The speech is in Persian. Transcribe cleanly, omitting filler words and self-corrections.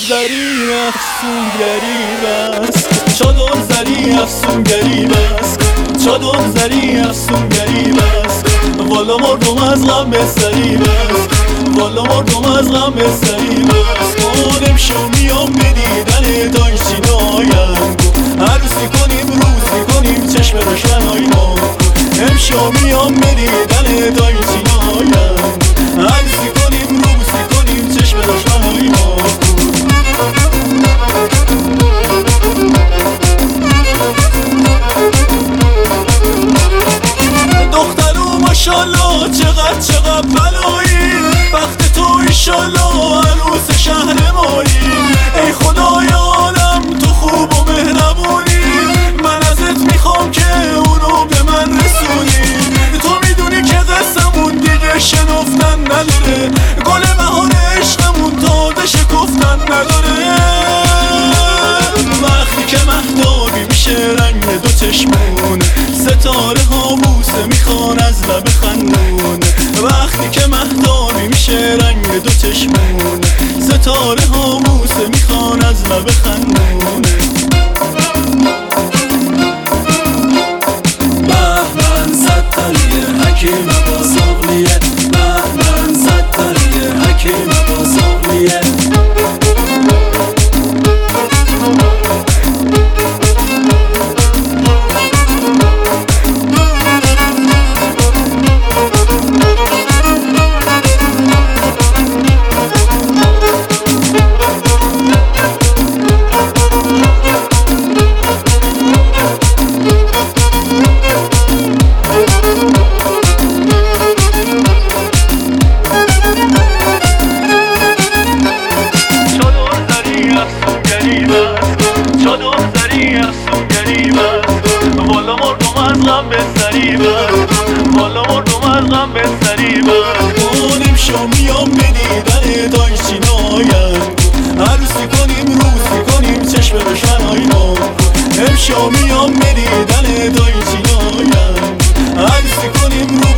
زری افسونگری بس، چادر زری افسونگری بس، چادر زری افسونگری بس. والا مردم از غم بستری بس، والا مردم از غم بستری بس. اونم شو میام بدیدن دای سینایم، عروسی کنیم روزی کنیم چشم روشنای ما. امشو میام بدیدن دای سینایم، عروسی کنیم روزی کنیم چشم روشنای ما. دخترو ماشالله چقدر بلایی، وقت تو ایشالله عروس شهر مایی. ای خدایانم تو خوب و مهربونی، من ازت میخوام که اونو به من رسونی. تو میدونی که قصمون دیگه شنفتن نداره، گل بهار عشقمون تازه شکفتن نداره. وقتی که مهتابی میشه رنگ دو چشمون، ستاره ها بوسه میخوان از لب خندون. وقتی که مهتابی میشه رنگ دو چشمون، ستاره ها بوسه میخوان از لب خندون. بهمن ستاریه حکیم با ساقلیه، بهمن ستاریه حکیم با ساقلیه. چادر زری افسونگری بس، والا مردم از غم بستری بس، والا مردم از غم بستری بس. اونم شو میام بدیدن دای سینایم، عروسی کنیم روزی کنیم چشم روشنای ما. امشو میام بدیدن دای سینایم، عروسی کنیم